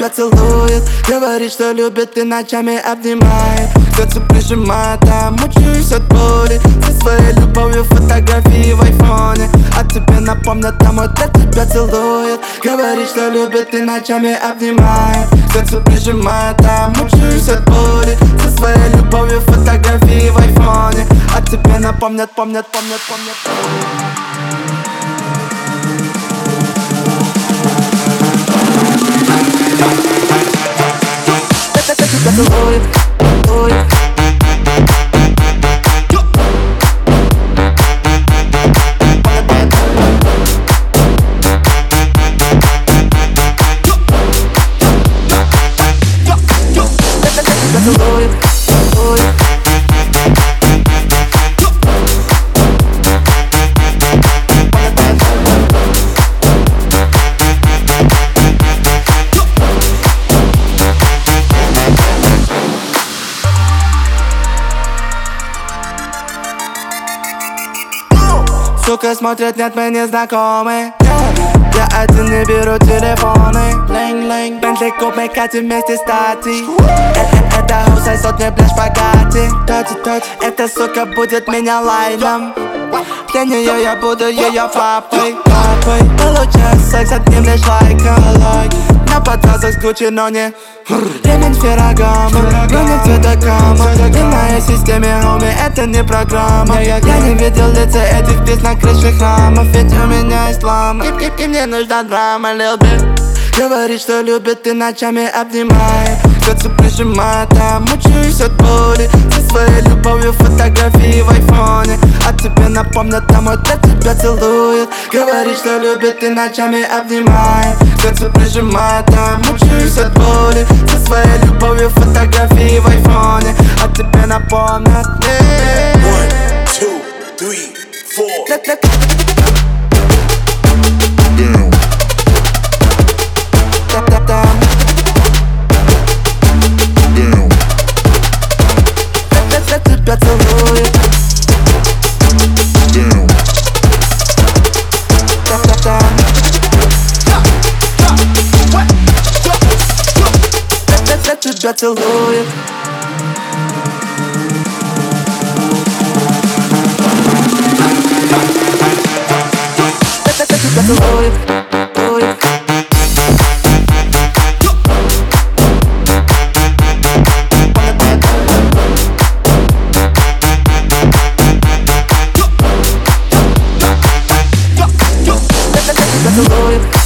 тебя целует, говорит, что любит и ночами обнимает, сердце прижимает, а мучаюсь от боли. Со своей любовью фотографии в айфоне, а тебе напомнят, а мой для тебя целует, говорит, что любит и ночами обнимает, сердце прижимает, а мучаюсь от боли. Со своей любовью фотографии в айфоне, а тебе напомнят, помнят. Тебя целует, ой. Тебя целует, ой. Сука смотрят, нет, мы не знакомы. Я один не беру телефоны. Лэнг-лэнг, Бентли, купим, катим вместе стати. Это хаус, сосет мне пляж Багати. Точ, эта сука будет меня лайном. Для нее я буду ее папой. Получаю секс, одним лишь лайком. На подвязах с Гуччи, но не ремень Феррагамо, но не цветокама. В моей системе, хоми, это не программа. Я не видел лица этих птиц на крыше храмов, ведь у меня ислам, и мне нужна драма, Lil Bit. Говорит, что любит и ночами обнимает, сердце прижимает, а мучаюсь от боли. Со своей любовью фотографии в айфоне, а тебе напомнят, а мой для тебя целует, говорит, что любит и ночами обнимает, сердце прижимает, а мучаюсь от боли. Со своей любовью фотографии в айфоне, а тебе напомнят. 1, 2, 3, 4. Тебя целует. Тебя целует. Тебя целует. Целует.